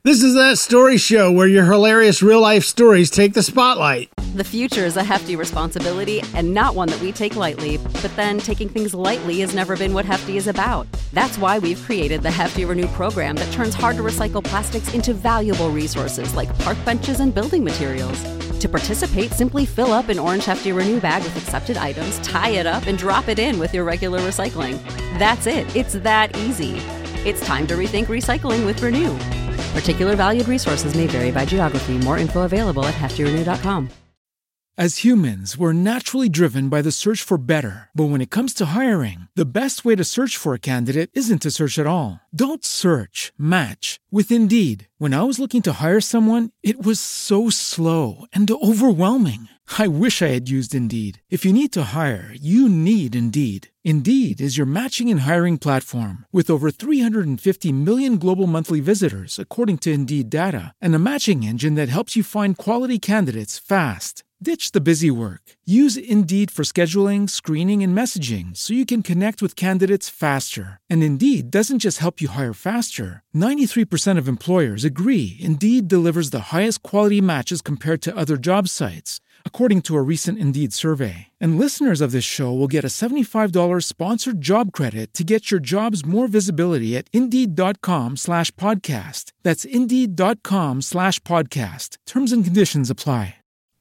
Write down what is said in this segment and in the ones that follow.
This is That Story Show, where your hilarious real-life stories take the spotlight. The future is a hefty responsibility and not one that we take lightly. But then taking things lightly has never been what Hefty is about. That's why we've created the Hefty Renew program that turns hard-to-recycle plastics into valuable resources like park benches and building materials. To participate, simply fill up an orange Hefty Renew bag with accepted items, tie it up, and drop it in with your regular recycling. That's it. It's that easy. It's time to rethink recycling with Renew. Particular valued resources may vary by geography. More info available at heftyrenew.com. As humans, we're naturally driven by the search for better. But when it comes to hiring, the best way to search for a candidate isn't to search at all. Don't search, match with Indeed. When I was looking to hire someone, it was so slow and overwhelming. I wish I had used Indeed. If you need to hire, you need Indeed. Indeed is your matching and hiring platform with over 350 million global monthly visitors, according to Indeed data, and a matching engine that helps you find quality candidates fast. Ditch the busy work. Use Indeed for scheduling, screening, and messaging so you can connect with candidates faster. And Indeed doesn't just help you hire faster. 93% of employers agree Indeed delivers the highest quality matches compared to other job sites, according to a recent Indeed survey. And listeners of this show will get a $75 sponsored job credit to get your jobs more visibility at Indeed.com/podcast. That's Indeed.com/podcast. Terms and conditions apply.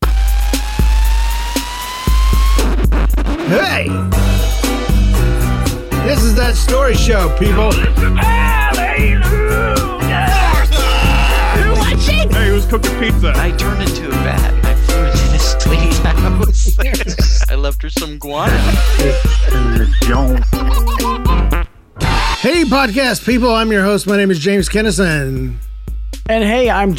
Hey! This is That Story Show, people. Hallelujah! You're watching? Hey, who's cooking pizza? I turned into a bat. I flew into this lady's house. I left her some guano. Hey, podcast people. I'm your host. My name is James Kennison. And hey, I'm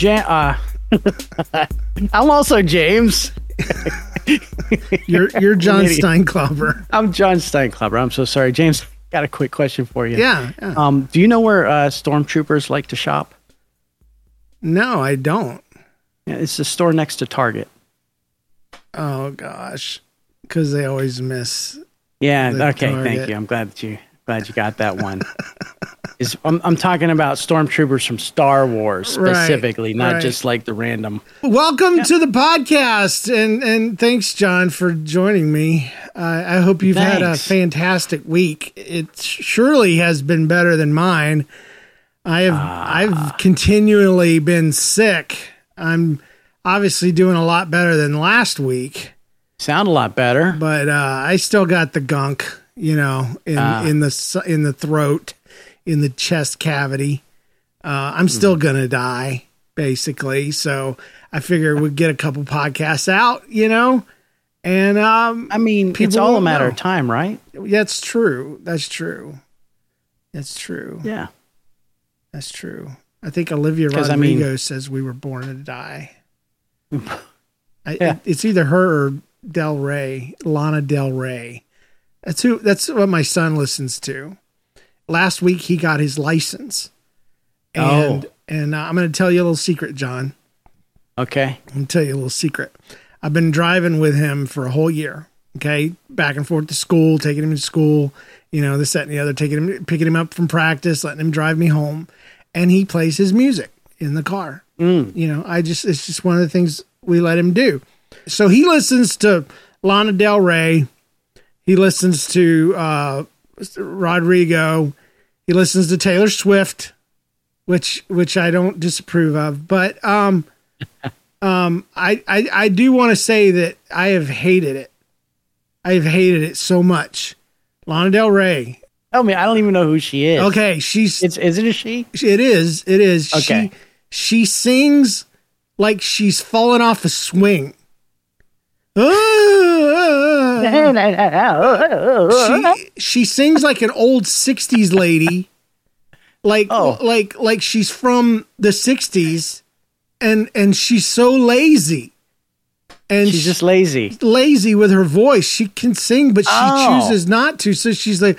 I'm also James. You're John Steinklauber. I'm John Steinklauber. I'm so sorry. James, got a quick question for you. Yeah. Do you know where stormtroopers like to shop? No, I don't. Yeah, it's the store next to Target. Oh, gosh. Because they always miss. Yeah, okay, Target. thank you. I'm glad you got that one. I'm talking about stormtroopers from Star Wars specifically, not just like the random. Welcome to the podcast, and thanks, John, for joining me. I hope you've had a fantastic week. It surely has been better than mine. I've continually been sick. I'm obviously doing a lot better than last week. Sound a lot better, but I still got the gunk, in the throat. In the chest cavity. I'm still going to die, basically. So I figure we'd get a couple podcasts out, and I mean, it's all a matter of time, right? That's true. That's true. Yeah. That's true. I think Olivia Rodrigo says we were born to die. It's either her or Lana Del Rey. That's what my son listens to. Last week, he got his license. And I'm going to tell you a little secret, John. Okay. I'm going to tell you a little secret. I've been driving with him for a whole year, okay? Back and forth to school, taking him to school, this, that, and the other, picking him up from practice, letting him drive me home. And he plays his music in the car. It's just one of the things we let him do. So he listens to Lana Del Rey. He listens to Rodrigo. He listens to Taylor Swift, which I don't disapprove of, but I do want to say that I have hated it. I've hated it so much. Lana Del Rey. Tell me, I don't even know who she is. Okay, is it a she? It is. Okay. She sings like she's fallen off a swing. She sings like an old 60s lady, like she's from the 60s, and she's so lazy. And she's just lazy with her voice. She can sing, but she chooses not to. So she's like,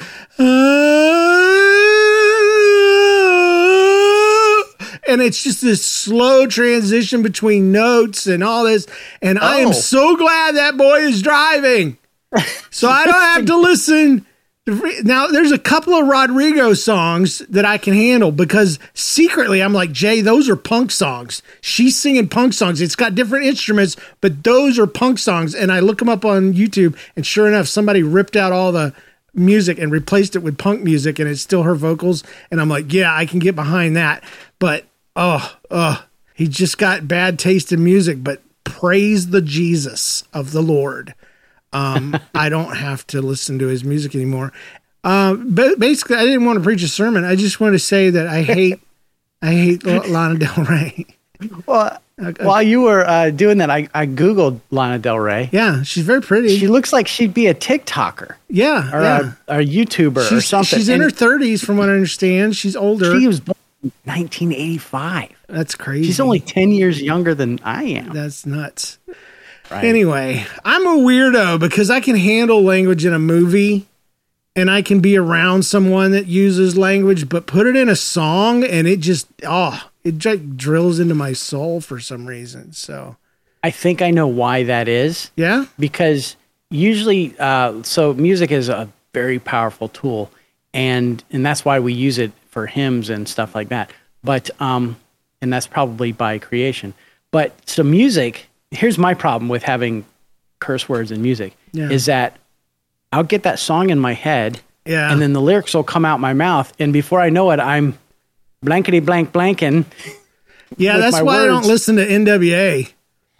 and it's just this slow transition between notes and all this. And I am so glad that boy is driving. So I don't have to listen Now, there's a couple of Rodrigo songs that I can handle because secretly I'm like, Jay, those are punk songs. She's singing punk songs. It's got different instruments, but those are punk songs. And I look them up on YouTube, and sure enough, somebody ripped out all the music and replaced it with punk music, and it's still her vocals. And I'm like, yeah, I can get behind that. But, he just got bad taste in music, but praise the Jesus of the Lord. I don't have to listen to his music anymore. But basically, I didn't want to preach a sermon. I just want to say that I hate Lana Del Rey. Well, while you were doing that, I Googled Lana Del Rey. Yeah, she's very pretty. She looks like she'd be a TikToker. Yeah. Or a YouTuber or something. She's in her 30s, from what I understand. She's older. She was born in 1985. That's crazy. She's only 10 years younger than I am. That's nuts. Right. Anyway, I'm a weirdo because I can handle language in a movie and I can be around someone that uses language, but put it in a song and it just drills into my soul for some reason. So I think I know why that is. Yeah? Because usually, so music is a very powerful tool, and that's why we use it for hymns and stuff like that. But, and that's probably by creation. But so music, here's my problem with having curse words in music, is that I'll get that song in my head, and then the lyrics will come out my mouth, and before I know it, I'm blankety blank blanking. Yeah, that's why I don't listen to NWA.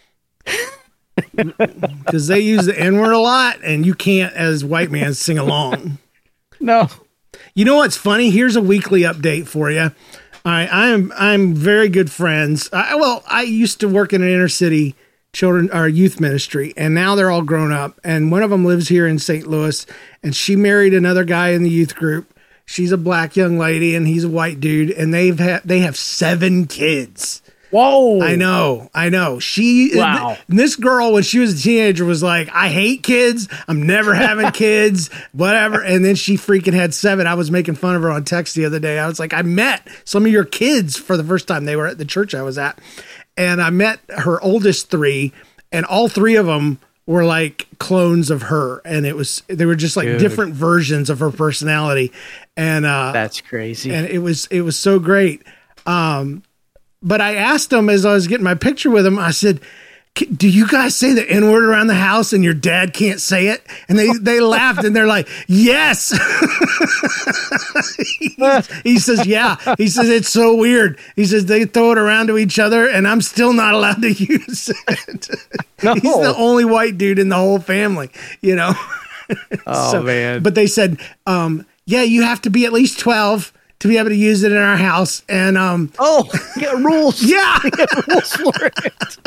Because they use the N-word a lot, and you can't, as white man, sing along. No. You know what's funny? Here's a weekly update for you. All right, I'm very good friends. I used to work in an inner city children or youth ministry, and now they're all grown up. And one of them lives here in St. Louis, and she married another guy in the youth group. She's a black young lady, and he's a white dude, and they have 7 kids. Whoa! I know. Wow. This girl, when she was a teenager, was like, "I hate kids. I'm never having kids, whatever." And then she freaking had 7. I was making fun of her on text the other day. I was like, "I met some of your kids for the first time. They were at the church I was at, and I met her oldest 3, and all 3 of them were like clones of her, and they were just like different versions of her personality." And that's crazy. And it was so great. But I asked them as I was getting my picture with them, I said, "Do you guys say the N-word around the house and your dad can't say it?" And they laughed and they're like, "Yes." He says, "Yeah." He says, "It's so weird." He says, "They throw it around to each other and I'm still not allowed to use it." No. He's the only white dude in the whole family, you know? Oh, man. But they said, yeah, you have to be at least 12 to be able to use it in our house. And get rules. Yeah. Get rules for it.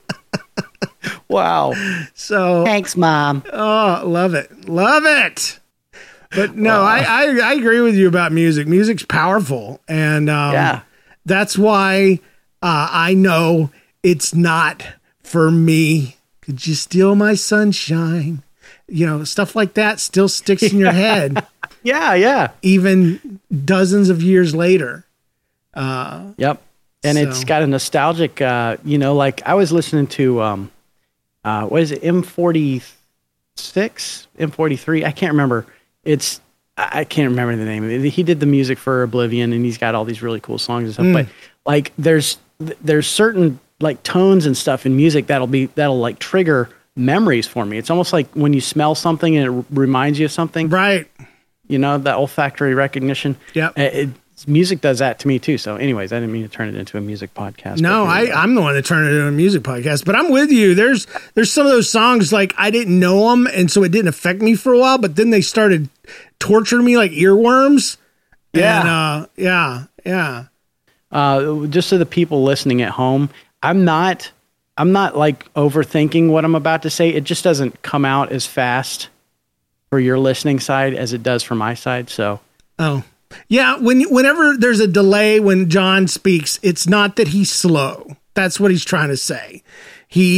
Wow. So thanks, Mom. Oh, love it. But no, I agree with you about music. Music's powerful. And that's why I know it's not for me. Could you steal my sunshine? You know, stuff like that still sticks in your head. Yeah. Even dozens of years later. Yep. And it's got a nostalgic, like I was listening to, what is it? M46, M43. I can't remember. I can't remember the name of it. He did the music for Oblivion, and he's got all these really cool songs and stuff. But like, there's certain like tones and stuff in music that'll like trigger memories for me. It's almost like when you smell something and it reminds you of something. Right. You know, that olfactory recognition. Yeah. Music does that to me too. So anyways, I didn't mean to turn it into a music podcast. No, I'm the one that turned it into a music podcast, but I'm with you. There's some of those songs, like I didn't know them. And so it didn't affect me for a while, but then they started torturing me like earworms. Yeah. And, yeah. Just so the people listening at home, I'm not like overthinking what I'm about to say. It just doesn't come out as fast for your listening side as it does for my side. So, yeah. Whenever there's a delay when John speaks, it's not that he's slow. That's what he's trying to say. He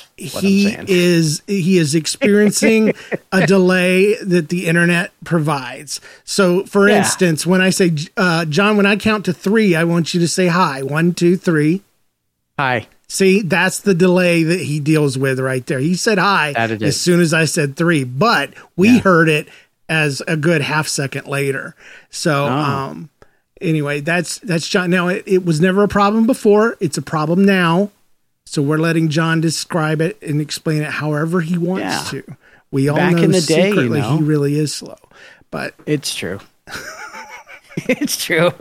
is experiencing a delay that the internet provides. So, for instance, when I say, John, when I count to 3, I want you to say hi. 1, 2, 3. Hi. See, that's the delay that he deals with right there. He said hi as soon as I said 3, but we heard it as a good half second later. So, anyway, that's John. Now it was never a problem before. It's a problem now. So we're letting John describe it and explain it however he wants to. We all Back know in the day, secretly he really is slow, but it's true. It's true.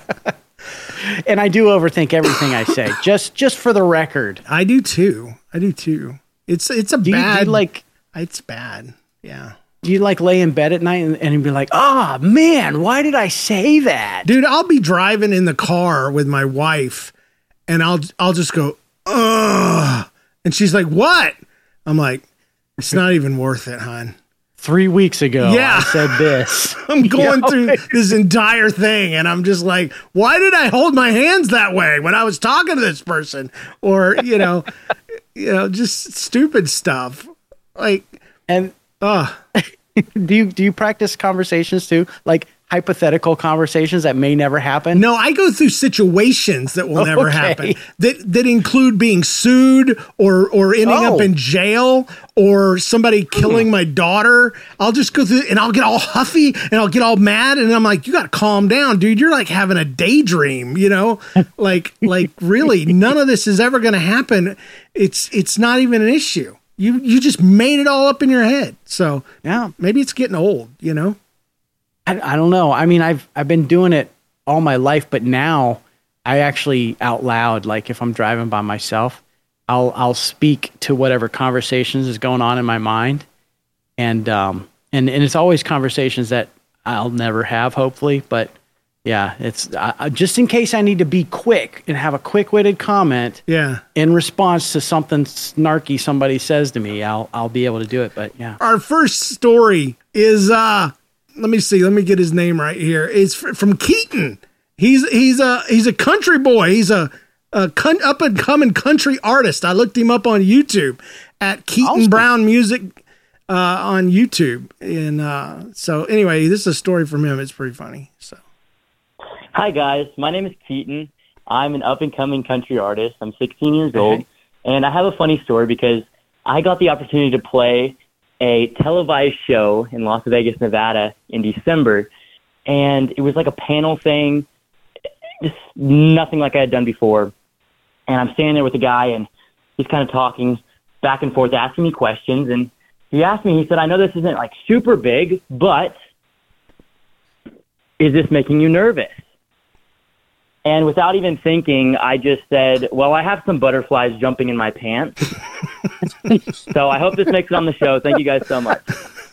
And I do overthink everything I say. Just for the record. I do too. It's a bad. It's bad. Yeah. Do you like lay in bed at night and be like, oh man, why did I say that? Dude, I'll be driving in the car with my wife and I'll just go, ugh. And she's like, what? I'm like, it's not even worth it, hon. 3 weeks ago, yeah. I said this. I'm going through this entire thing and I'm just like, why did I hold my hands that way when I was talking to this person? Or, just stupid stuff. Like, and do you practice conversations too? Like hypothetical conversations that may never happen? No, I go through situations that will never happen that include being sued or ending up in jail or somebody killing my daughter. I'll just go through and I'll get all huffy and I'll get all mad and I'm like, you got to calm down, dude. You're like having a daydream, like really none of this is ever going to happen. It's not even an issue. You just made it all up in your head. So yeah, maybe it's getting old, I don't know. I mean, I've been doing it all my life, but now I actually out loud, like if I'm driving by myself, I'll speak to whatever conversations is going on in my mind. And it's always conversations that I'll never have, hopefully. But yeah, it's just in case I need to be quick and have a quick-witted comment in response to something snarky somebody says to me, I'll be able to do it. But yeah. Our first story is, let me see. Let me get his name right here. It's from Keaton. He's a country boy. He's a up and coming country artist. I looked him up on YouTube at Keaton Brown Music on YouTube. And so anyway, this is a story from him. It's pretty funny. So, hi guys, my name is Keaton. I'm an up and coming country artist. I'm 16 years old, and I have a funny story because I got the opportunity to play a televised show in Las Vegas, Nevada in December. And it was like a panel thing, just nothing like I had done before. And I'm standing there with a guy and he's kind of talking back and forth, asking me questions. And he asked me, he said, I know this isn't like super big, but is this making you nervous? And without even thinking, I just said, well, I have some butterflies jumping in my pants. So I hope this makes it on the show. Thank you guys so much.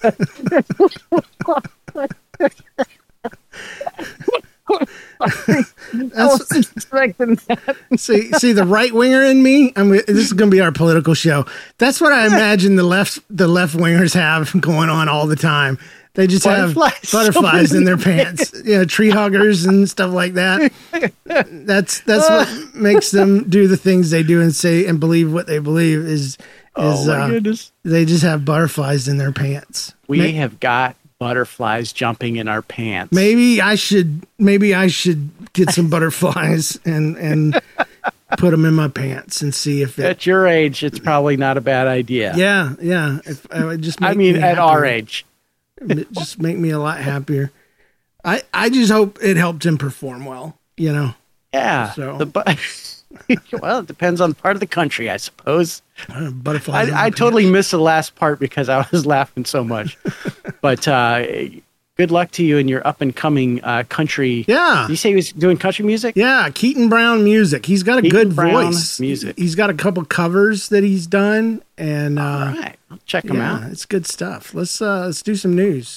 I wasn't expecting that. See the right winger in me. This is going to be our political show. That's what I imagine the left wingers have going on all the time. They just have butterflies in their pants, tree huggers and stuff like that. That's what makes them do the things they do and say and believe what they believe is my goodness. They just have butterflies in their pants. We have got butterflies jumping in our pants. Maybe I should get some butterflies and put them in my pants and see if at your age it's probably not a bad idea. Yeah. If just at our age. It just make me a lot happier. I just hope it helped him perform well, Yeah. So well, it depends on the part of the country, I suppose. Butterflies. I totally missed the last part because I was laughing so much. But good luck to you in your up and coming country. Yeah. Did you say he was doing country music? Yeah, Keaton Brown Music. He's got a good voice. Music. He's got a couple covers that he's done, and all right, I'll check him out. It's good stuff. Let's do some news.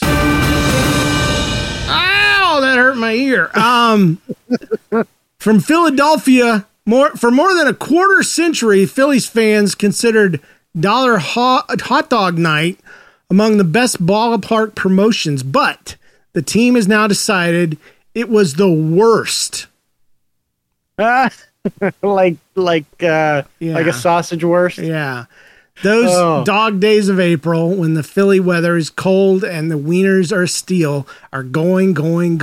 Ow, that hurt my ear. From Philadelphia. For more than a quarter century, Phillies fans considered Dollar Hot Dog Night among the best ballpark promotions, but the team has now decided it was the worst. Like a sausage worst? Yeah. Those dog days of April when the Philly weather is cold and the wieners are steel are gone.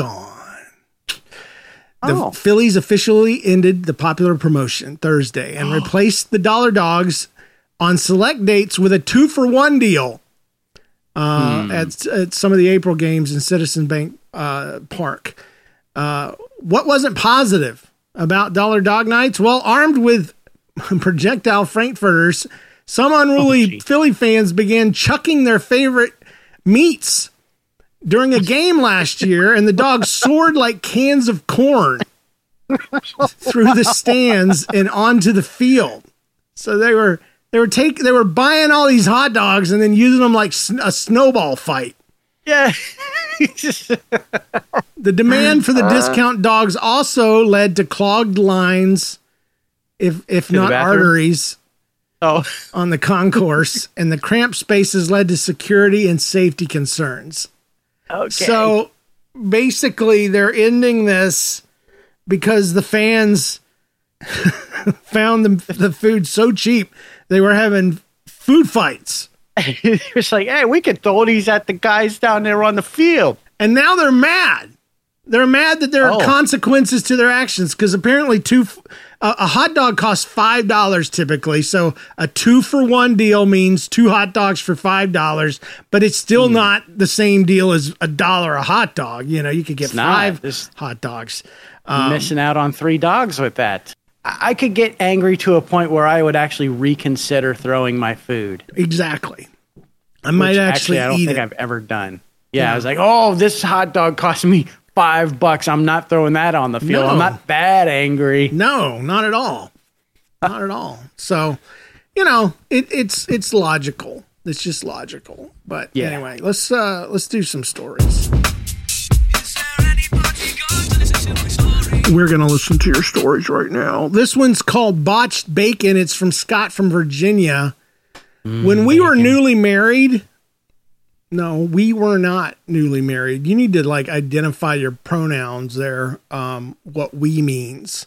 The Phillies officially ended the popular promotion Thursday and replaced the Dollar Dogs on select dates with a 2-for-1 deal. at some of the April games in Citizen Bank Park. What wasn't positive about Dollar Dog Nights? Well, armed with projectile frankfurters, some unruly Philly fans began chucking their favorite meats during a game last year, and the dogs soared like cans of corn through the stands and onto the field. So they were buying all these hot dogs and then using them like a snowball fight. Yeah. The demand for the discount dogs also led to clogged lines, if not arteries, on the concourse, and the cramped spaces led to security and safety concerns. Okay. So basically, they're ending this because the fans found the food so cheap they were having food fights. It's like, hey, we could throw these at the guys down there on the field. And now they're mad. They're mad that there are consequences to their actions, because apparently a hot dog costs $5 typically. So a 2-for-1 deal means 2 hot dogs for $5, but it's still not the same deal as $1 a hot dog. You know, you could get 5 hot dogs. Missing out on 3 dogs with that. I could get angry to a point where I would actually reconsider throwing my food. Exactly. I might actually I don't eat think it. I've ever done. Yeah, I was like, oh, this hot dog cost me $5. I'm not throwing that on the field. No. I'm not that angry. No, not at all. Not at all. So, you know, it's logical. It's just logical. But anyway, let's do some stories. We're going to listen to your stories right now. This one's called Botched Bacon. It's from Scott from Virginia. When we were newly married, no, we were not newly married. You need to identify your pronouns there. What we means.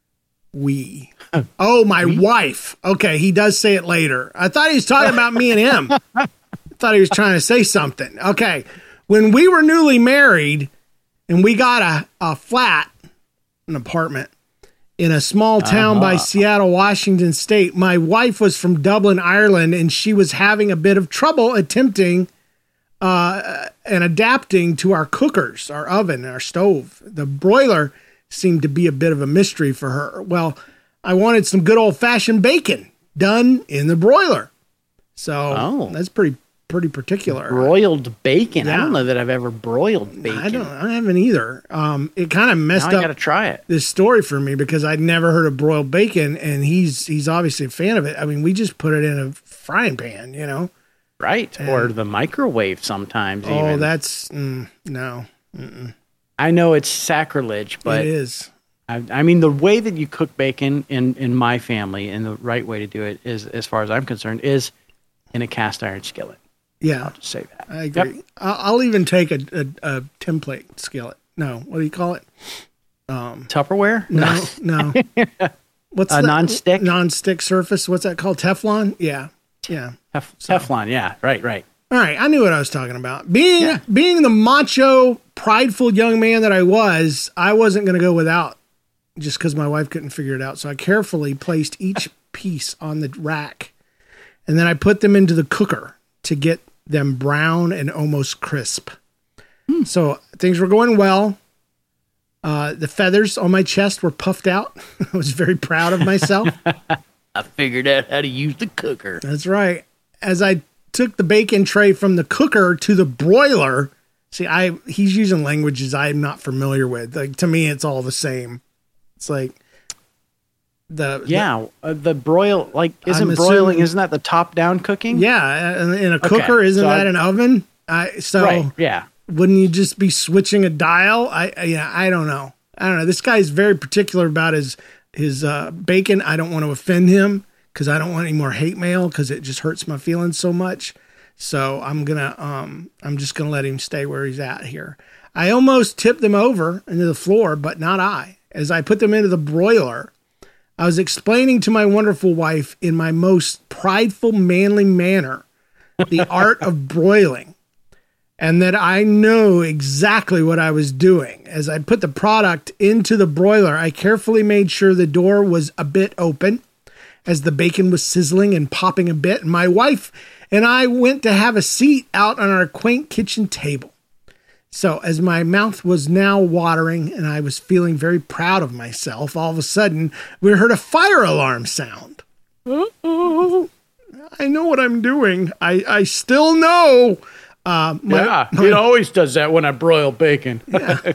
We. Oh, my wife. Okay. He does say it later. I thought he was talking about me and him. I thought he was trying to say something. Okay. When we were newly married and we got a flat, an apartment in a small town by Seattle, Washington State, my wife was from Dublin, Ireland, and she was having a bit of trouble attempting and adapting to our cookers, our oven, our stove. The broiler seemed to be a bit of a mystery for her. I wanted some good old-fashioned bacon done in the broiler. So that's pretty particular. Broiled bacon. Yeah. I don't know that I've ever broiled bacon. I haven't either. It kind of messed Now I up gotta try it. this story for me because I'd never heard of broiled bacon, and he's obviously a fan of it. I mean, we just put it in a frying pan, you know? Right. Or the microwave sometimes even. That's no. Mm-mm. I know it's sacrilege, but It is. I mean, the way that you cook bacon in my family, and the right way to do it is, as far as I'm concerned, is in a cast iron skillet. Yeah. I'll just say that. I agree. Yep. I'll even take a template skillet. No, what do you call it? Tupperware? No. What's a non-stick? Non-stick surface. What's that called? Teflon? Yeah. Teflon, yeah. Right. All right, I knew what I was talking about. Being the macho, prideful young man that I wasn't going to go without just because my wife couldn't figure it out. So I carefully placed each piece on the rack, and then I put them into the cooker to get them brown and almost crisp. So things were going well. The feathers on my chest were puffed out. I was very proud of myself. I figured out how to use the cooker. That's right. As I took the bacon tray from the cooker to the broiler, he's using languages I'm not familiar with. Like, to me, it's all the same. It's like the broil, like, isn't that the top down cooking? Yeah, in a cooker, isn't that an oven? Right, yeah. Wouldn't you just be switching a dial? I don't know. This guy's very particular about his bacon. I don't want to offend him because I don't want any more hate mail because it just hurts my feelings so much. So I'm just gonna let him stay where he's at here. I almost tipped them over into the floor, but not I. As I put them into the broiler, I was explaining to my wonderful wife in my most prideful, manly manner the art of broiling, and that I know exactly what I was doing. As I put the product into the broiler, I carefully made sure the door was a bit open as the bacon was sizzling and popping a bit. And my wife and I went to have a seat out on our quaint kitchen table. So as my mouth was now watering and I was feeling very proud of myself, all of a sudden we heard a fire alarm sound. Uh-oh. I know what I'm doing. I still know. It always does that when I broil bacon. Yeah.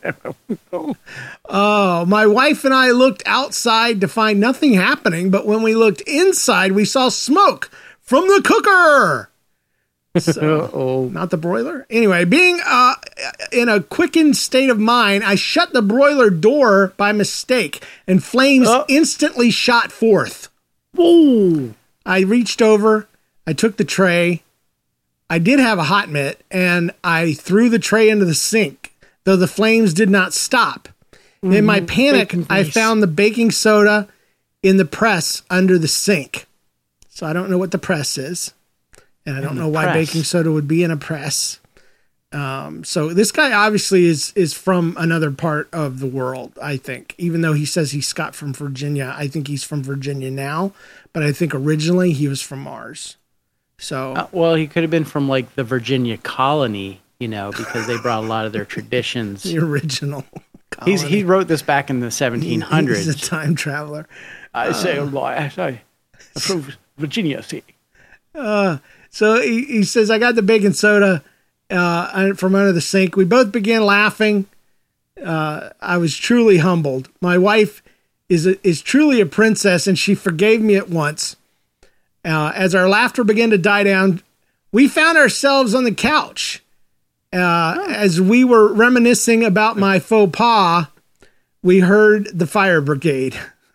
My wife and I looked outside to find nothing happening, but when we looked inside, we saw smoke from the cooker. So, not the broiler. Anyway, being in a quickened state of mind, I shut the broiler door by mistake, and flames instantly shot forth. Whoa! I reached over, I took the tray. I did have a hot mitt, and I threw the tray into the sink, though the flames did not stop. In my panic, I found the baking soda in the press under the sink. So I don't know what the press is. And I don't know why baking soda would be in a press. So this guy obviously is from another part of the world, I think. Even though he says he's Scott from Virginia, I think he's from Virginia now. But I think originally he was from Mars. So well, he could have been from like the Virginia colony, because they brought a lot of their traditions. The original colony. He wrote this back in the 1700s. He's a time traveler. I say from Virginia City. So he says, I got the baking soda from under the sink. We both began laughing. I was truly humbled. My wife is truly a princess, and she forgave me at once. As our laughter began to die down, we found ourselves on the couch. As we were reminiscing about my faux pas, we heard the fire brigade.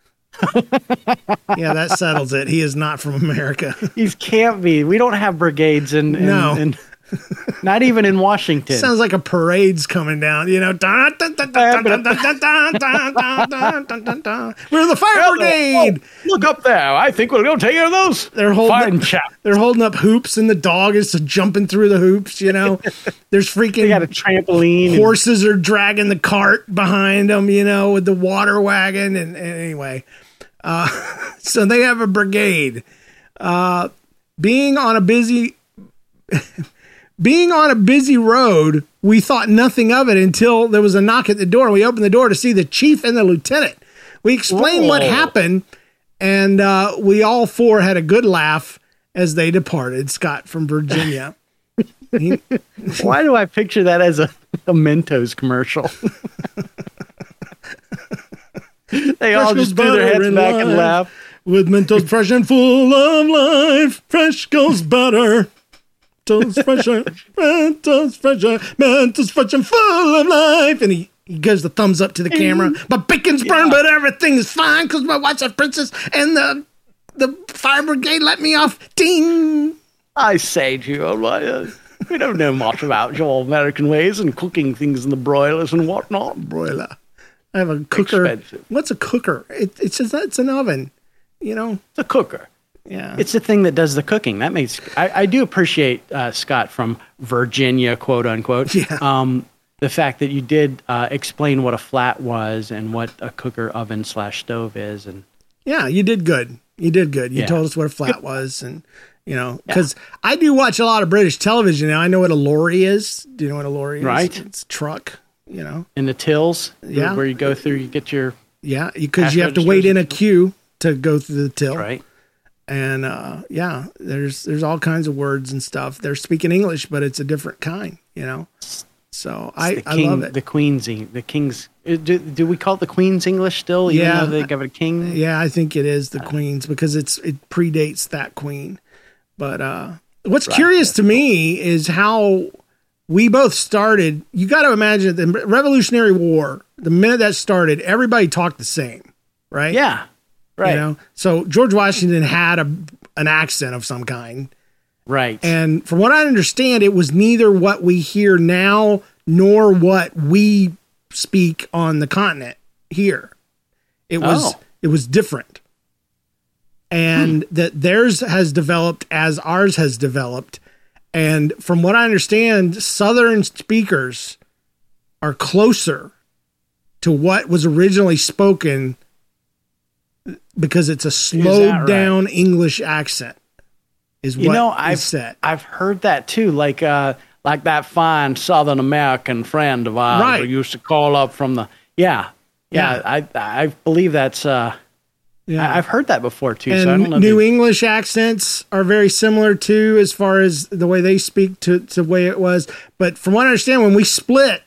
Yeah, that settles it. He is not from America. He can't be. We don't have brigades in not even in Washington. Sounds like a parade's coming down, We're the fire brigade. Look up there. I think we'll go take care of those. They're holding up hoops, and the dog is jumping through the hoops, There's freaking they got a trampoline. Horses are dragging the cart behind them, with the water wagon. And anyway, so they have a brigade. Being on a busy road, we thought nothing of it until there was a knock at the door. We opened the door to see the chief and the lieutenant. We explained what happened, and we all four had a good laugh as they departed. Scott from Virginia. Why do I picture that as a Mentos commercial? They all just do their heads back and laugh. With Mentos fresh and full of life, fresh goes better. Mentos fresher, Mentos fresher, Mentos fresh and full of life. And he gives the thumbs up to the camera. My bacon's burned, but everything is fine because my wife's a princess and the fire brigade let me off. Ding! I say to you, we don't know much about your American ways and cooking things in the broilers and whatnot. Broiler. I have a cooker. Expensive. What's a cooker? It's just it's an oven, It's a cooker. Yeah, it's the thing that does the cooking. That makes I do appreciate Scott from Virginia, quote unquote. Yeah. The fact that you did explain what a flat was and what a cooker, oven / stove is, and yeah, you did good. You told us what a flat was, and because I do watch a lot of British television now. I know what a lorry is. Do you know what a lorry is? Right, it's a truck. In the tills, where you go through, you get your because you have to wait in a queue to go through the till, right? And there's all kinds of words and stuff. They're speaking English, but it's a different kind, So I love it. The King's. Do we call it the Queen's English still? Even though they give it a king. Yeah, I think it is the Queen's because it predates that Queen. But what's curious to me is how we both started. You got to imagine the Revolutionary War. The minute that started, everybody talked the same, right? Yeah. Right. So George Washington had an accent of some kind. Right. And from what I understand, it was neither what we hear now nor what we speak on the continent here. It was different. And that theirs has developed as ours has developed. And from what I understand, Southern speakers are closer to what was originally spoken because it's a slowed down English accent. is what I've is said. I've heard that too. Like that fine Southern American friend of ours Right. who used to call up from the I believe that's I've heard that before too. And So I don't know. New English accents are very similar too, as far as the way they speak to the way it was. But from what I understand, when we split,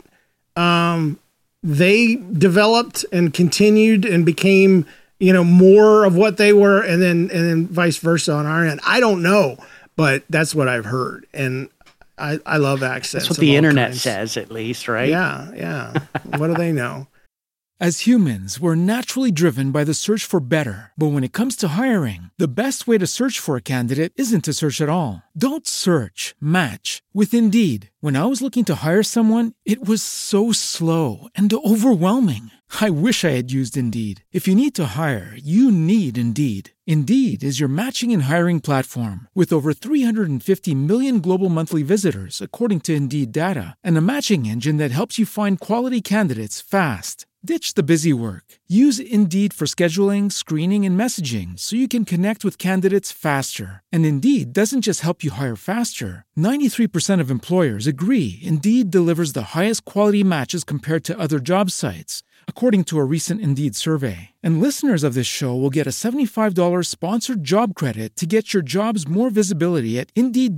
they developed and continued and became, more of what they were, and then vice versa on our end. I don't know, but that's what I've heard, and I love accents. That's what of the all internet kinds. says, at least, right? Yeah. What do they know? As humans, we're naturally driven by the search for better. But when it comes to hiring, the best way to search for a candidate isn't to search at all. Don't search, match with Indeed. When I was looking to hire someone, it was so slow and overwhelming. I wish I had used Indeed. If you need to hire, you need Indeed. Indeed is your matching and hiring platform with over 350 million global monthly visitors, according to Indeed data, and a matching engine that helps you find quality candidates fast. Ditch the busy work. Use Indeed for scheduling, screening, and messaging so you can connect with candidates faster. And Indeed doesn't just help you hire faster. 93% of employers agree Indeed delivers the highest quality matches compared to other job sites, according to a recent Indeed survey. And listeners of this show will get a $75 sponsored job credit to get your jobs more visibility at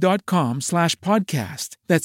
Indeed.com/podcast. That's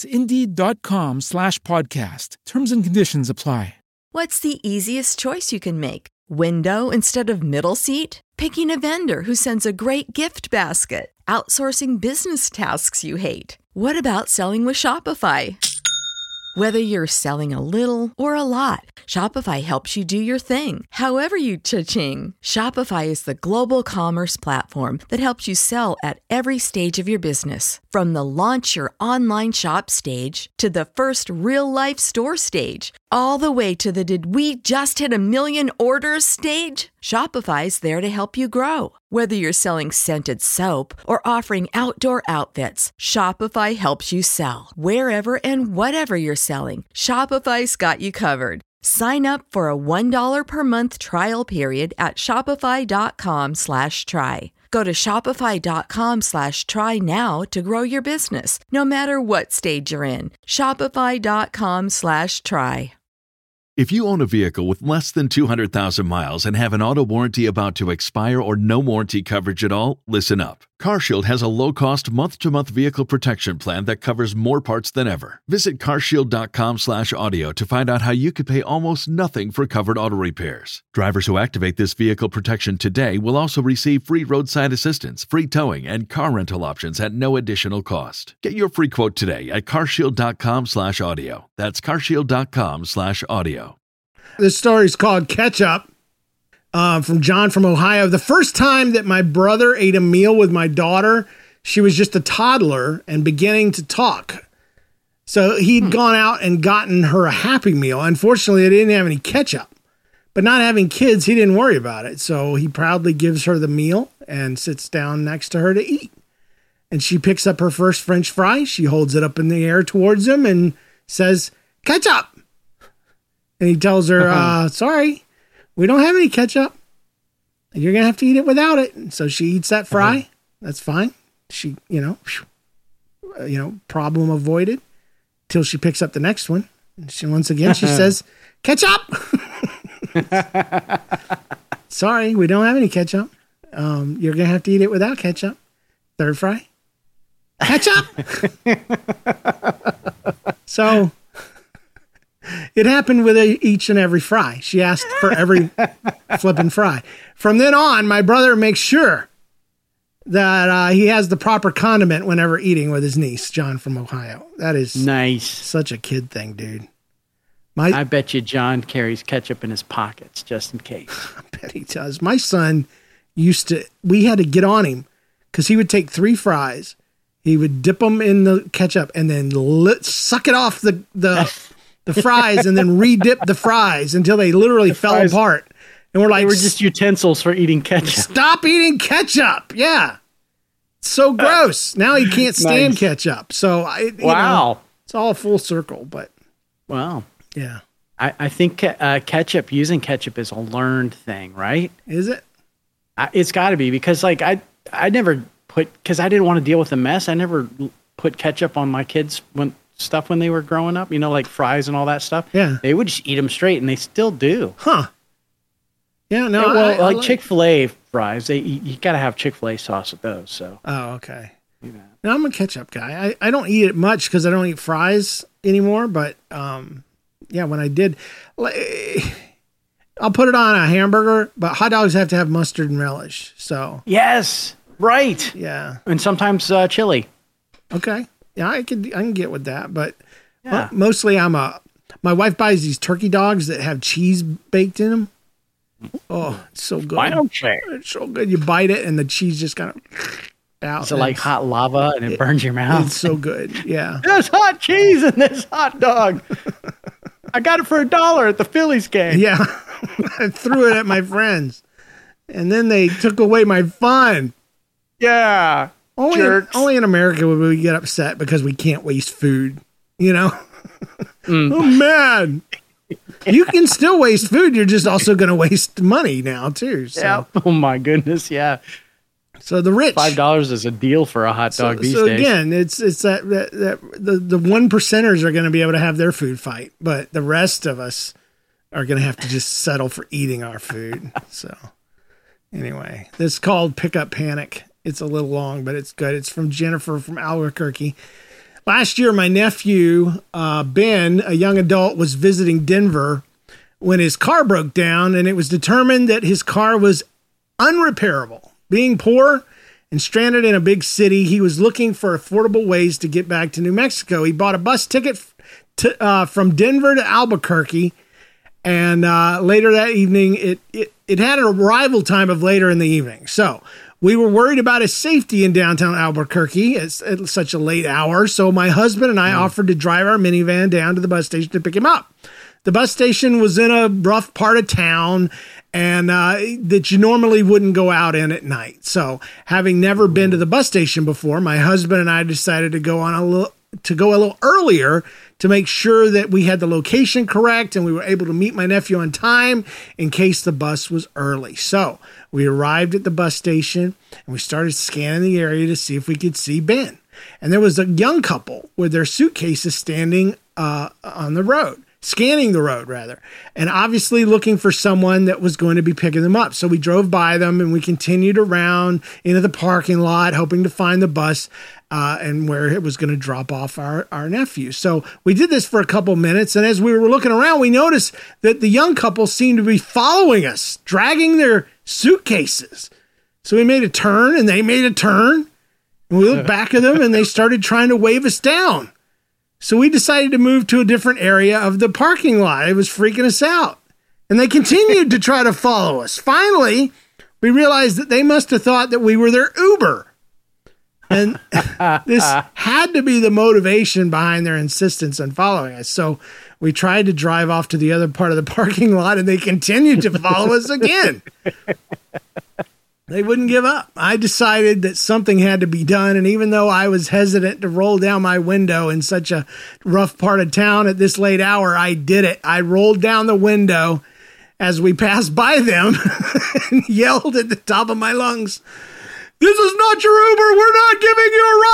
Indeed.com/podcast. Terms and conditions apply. What's the easiest choice you can make? Window instead of middle seat? Picking a vendor who sends a great gift basket? Outsourcing business tasks you hate? What about selling with Shopify? Whether you're selling a little or a lot, Shopify helps you do your thing, however you cha-ching. Shopify is the global commerce platform that helps you sell at every stage of your business. From the launch your online shop stage to the first real-life store stage, all the way to the did we just hit a million orders stage. Shopify's there to help you grow. Whether you're selling scented soap or offering outdoor outfits, Shopify helps you sell. Wherever and whatever you're selling, Shopify's got you covered. Sign up for a $1 per month trial period at shopify.com/try. Go to shopify.com/try now to grow your business, no matter what stage you're in. Shopify.com/try. If you own a vehicle with less than 200,000 miles and have an auto warranty about to expire or no warranty coverage at all, listen up. CarShield has a low-cost month-to-month vehicle protection plan that covers more parts than ever. Visit carshield.com/audio to find out how you could pay almost nothing for covered auto repairs. Drivers who activate this vehicle protection today will also receive free roadside assistance, free towing, and car rental options at no additional cost. Get your free quote today at carshield.com/audio. That's carshield.com/audio. This story is called Catch Up, from John from Ohio. The first time that my brother ate a meal with my daughter, she was just a toddler and beginning to talk. So he'd gone out and gotten her a Happy Meal. Unfortunately, it didn't have any ketchup. But not having kids, he didn't worry about it. So he proudly gives her the meal and sits down next to her to eat. And she picks up her first French fry. She holds it up in the air towards him and says, "Ketchup." And he tells her, sorry, we don't have any ketchup. You're going to have to eat it without it. And so she eats that fry. That's fine. She, problem avoided till she picks up the next one. And she, once again, she says, "Ketchup." Sorry, we don't have any ketchup. You're going to have to eat it without ketchup. Third fry. Ketchup. So it happened with each and every fry. She asked for every flipping fry. From then on, my brother makes sure that he has the proper condiment whenever eating with his niece, John from Ohio. That is nice. Such a kid thing, dude. I bet you John carries ketchup in his pockets just in case. I bet he does. My son we had to get on him because he would take 3 fries. He would dip them in the ketchup and then suck it off the fries and then re-dip the fries until they literally fell apart. And we're like, they were just utensils for eating ketchup. Stop eating ketchup. Yeah. So gross. Now he can't stand ketchup. So it's all full circle, but wow. Yeah. I think using ketchup is a learned thing, right? Is it? It's got to be because I never because I didn't want to deal with the mess. I never put ketchup on my kids' when they were growing up, like fries and all that stuff. Yeah. They would just eat them straight, and they still do. Huh. Yeah, no. Well, like Chick-fil-A fries, you got to have Chick-fil-A sauce with those. So. Oh, okay. No, I'm a ketchup guy. I don't eat it much because I don't eat fries anymore. But yeah, when I did, I'll put it on a hamburger. But hot dogs have to have mustard and relish. So yes, right. Yeah, and sometimes chili. Okay, yeah, I can get with that. But mostly my wife buys these turkey dogs that have cheese baked in them. Oh, it's so good. It's so good. You bite it and the cheese just kind of out. Is it like hot lava and it burns your mouth? It's so good. Yeah. There's hot cheese in this hot dog. I got it for $1 at the Phillies game. Yeah. I threw it at my friends. And then they took away my fun. Yeah. Only in America would we get upset because we can't waste food. Oh, man. You can still waste food. You're just also going to waste money now, too. So. Yeah. Oh, my goodness. Yeah. So the rich $5 is a deal for a hot dog these days. So again, it's that the 1%ers are going to be able to have their food fight, but the rest of us are going to have to just settle for eating our food. So anyway, this is called Pickup Panic. It's a little long, but it's good. It's from Jennifer from Albuquerque. Last year, my nephew, Ben, a young adult, was visiting Denver when his car broke down, and it was determined that his car was unrepairable. Being poor and stranded in a big city, he was looking for affordable ways to get back to New Mexico. He bought a bus ticket from Denver to Albuquerque, and later that evening, it had an arrival time of later in the evening. So we were worried about his safety in downtown Albuquerque at such a late hour, so my husband and I offered to drive our minivan down to the bus station to pick him up. The bus station was in a rough part of town, and that you normally wouldn't go out in at night. So, having never been to the bus station before, my husband and I decided to go a little earlier to make sure that we had the location correct and we were able to meet my nephew on time in case the bus was early. So, we arrived at the bus station and we started scanning the area to see if we could see Ben. And there was a young couple with their suitcases standing on the road. Scanning the road, rather, and obviously looking for someone that was going to be picking them up. So we drove by them and we continued around into the parking lot, hoping to find the bus and where it was going to drop off our nephew. So we did this for a couple minutes, and as we were looking around, we noticed that the young couple seemed to be following us, dragging their suitcases. So we made a turn, and they made a turn, and we looked back at them, and they started trying to wave us down. So we decided to move to a different area of the parking lot. It was freaking us out. And they continued to try to follow us. Finally, we realized that they must have thought that we were their Uber. And this had to be the motivation behind their insistence on following us. So we tried to drive off to the other part of the parking lot, and they continued to follow us again. They wouldn't give up. I decided that something had to be done, and even though I was hesitant to roll down my window in such a rough part of town at this late hour, I did it. I rolled down the window as we passed by them and yelled at the top of my lungs, "This is not your Uber. We're not giving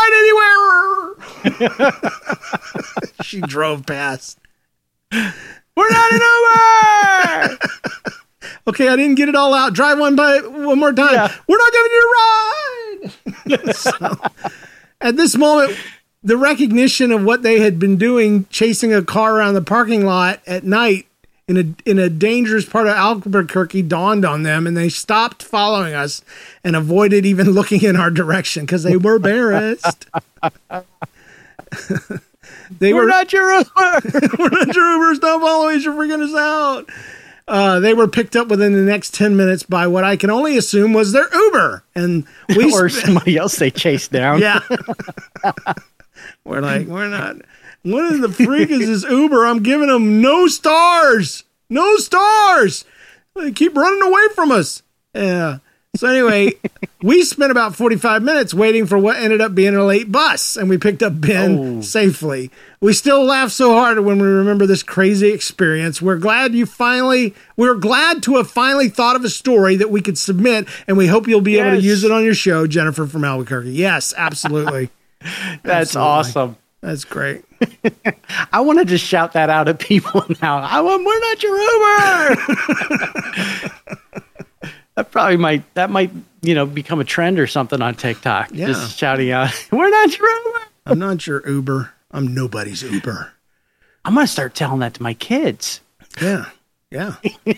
you a ride anywhere." She drove past. "We're not an Uber." Okay, I didn't get it all out. Drive one more time. Yeah. "We're not giving you a ride." So, at this moment, the recognition of what they had been doing, chasing a car around the parking lot at night in a dangerous part of Albuquerque, dawned on them, and they stopped following us and avoided even looking in our direction because they were embarrassed. We're not your Uber. We're not your Uber. Stop following us. You're freaking us out. They were picked up within the next 10 minutes by what I can only assume was their Uber. And or somebody else they chased down. Yeah. We're not. What is the freak is this Uber? I'm giving them no stars. No stars. They keep running away from us. Yeah. So anyway, we spent about 45 minutes waiting for what ended up being a late bus, and we picked up Ben safely. We still laugh so hard when we remember this crazy experience. We're glad to have finally thought of a story that we could submit, and we hope you'll be able to use it on your show, Jennifer from Albuquerque. Yes, absolutely. That's awesome. That's great. I want to just shout that out at people now. We're not your Uber. That might become a trend or something on TikTok. Yeah. Just shouting out, "We're not your Uber." I'm not your Uber. I'm nobody's Uber. I'm gonna start telling that to my kids. Yeah. Yeah,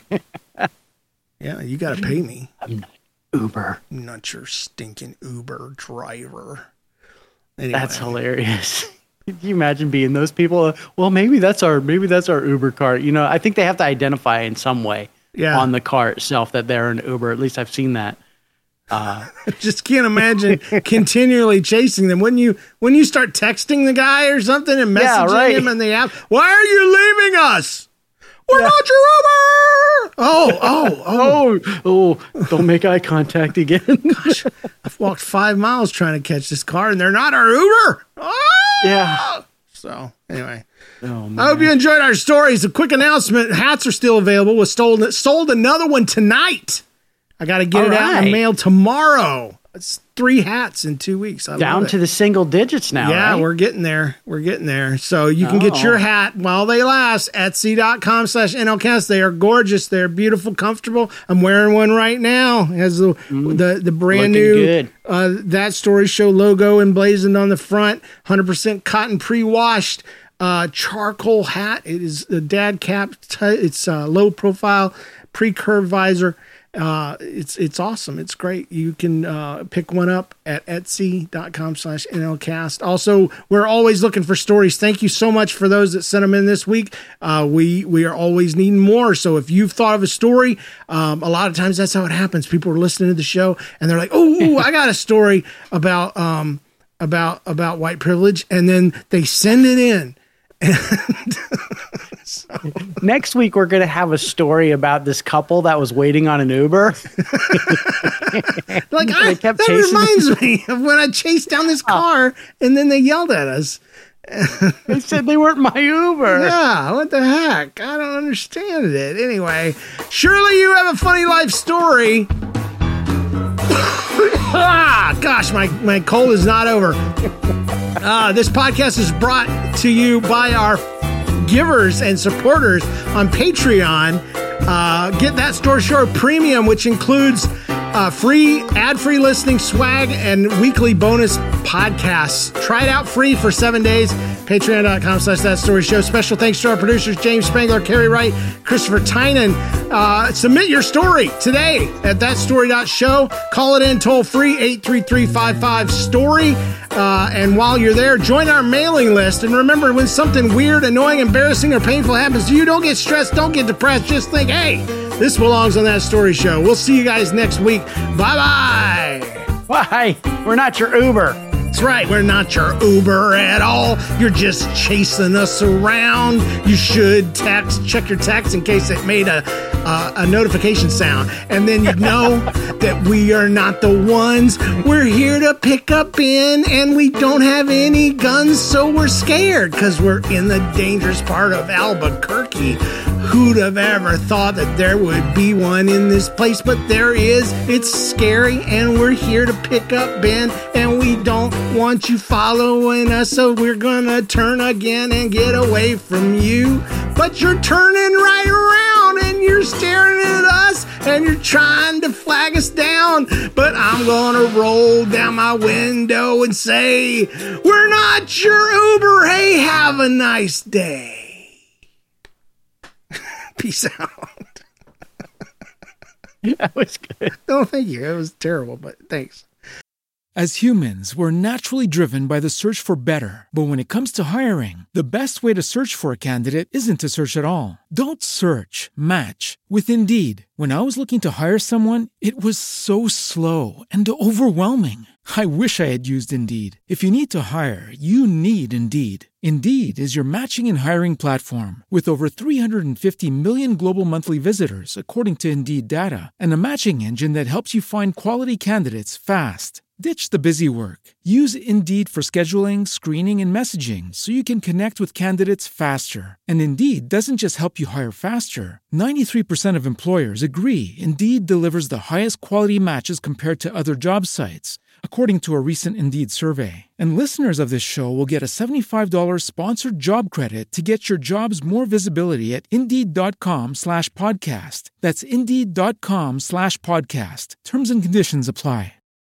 you got to pay me. I'm not Uber. I'm not your stinking Uber driver. Anyway. That's hilarious. Can you imagine being those people? Well, maybe that's our Uber cart. I think they have to identify in some way on the car itself that they're an Uber. At least I've seen that. Just can't imagine continually chasing them. When you start texting the guy or something and messaging him in the app, why are you leaving us? We're not your Uber. Oh! Don't make eye contact again. Gosh, I've walked 5 miles trying to catch this car, and they're not our Uber. Oh! Yeah. So anyway. Oh, man. I hope you enjoyed our stories. A quick announcement: hats are still available. We sold another one tonight. I got to get it out in the mail tomorrow. It's 3 hats in 2 weeks. Down to the single digits now. Yeah, right? we're getting there. So you can get your hat while they last. Etsy.com/NLCast. They are gorgeous. They're beautiful, comfortable. I'm wearing one right now. It has the brand new That Story Show logo emblazoned on the front. 100% cotton pre-washed. Charcoal hat. It is a dad cap. It's low profile, pre-curved visor. It's awesome. It's great. You can pick one up at etsy.com/NLCast. Also, we're always looking for stories. Thank you so much for those that sent them in this week. We are always needing more. So if you've thought of a story, a lot of times that's how it happens. People are listening to the show and they're like, "Oh, I got a story about white privilege," and then they send it in. Next week, we're going to have a story about this couple that was waiting on an Uber. That reminds me of when I chased down this car and then they yelled at us. They said they weren't my Uber. Yeah, what the heck? I don't understand it. Anyway, surely you have a funny life story. Gosh, my cold is not over. This podcast is brought to you by our givers and supporters on Patreon. Get That Story Show Premium, which includes free ad-free listening, swag, and weekly bonus podcasts. Try it out free for 7 days. Patreon.com/That Story Show. Special thanks to our producers, James Spangler, Carrie Wright, Christopher Tynan. Submit your story today at thatstory.show. Call it in toll free, 833-55-STORY. And while you're there, join our mailing list. And remember, when something weird, annoying, embarrassing, or painful happens to you, don't get stressed, don't get depressed. Just think, hey, this belongs on That Story Show. We'll see you guys next week. Bye-bye. Bye. We're not your Uber. That's right. We're not your Uber at all. You're just chasing us around. You should check your text in case it made a notification sound. And then you know that we are not the ones. We're here to pick up Ben, and we don't have any guns, so we're scared because we're in the dangerous part of Albuquerque. Who'd have ever thought that there would be one in this place? But there is. It's scary, and we're here to pick up Ben, and we don't want you following us, so we're gonna turn again and get away from you. But you're turning right around, and you're staring at us, and you're trying to flag us down. But I'm gonna roll down my window and say, we're not your Uber. Hey, have a nice day. Peace out. That was good. No, thank you. It was terrible, but thanks. As humans, we're naturally driven by the search for better. But when it comes to hiring, the best way to search for a candidate isn't to search at all. Don't search, match with Indeed. When I was looking to hire someone, it was so slow and overwhelming. I wish I had used Indeed. If you need to hire, you need Indeed. Indeed is your matching and hiring platform with over 350 million global monthly visitors, according to Indeed data, and a matching engine that helps you find quality candidates fast. Ditch the busy work. Use Indeed for scheduling, screening, and messaging so you can connect with candidates faster. And Indeed doesn't just help you hire faster. 93% of employers agree Indeed delivers the highest quality matches compared to other job sites, according to a recent Indeed survey. And listeners of this show will get a $75 sponsored job credit to get your jobs more visibility at Indeed.com/podcast. That's Indeed.com/podcast. Terms and conditions apply.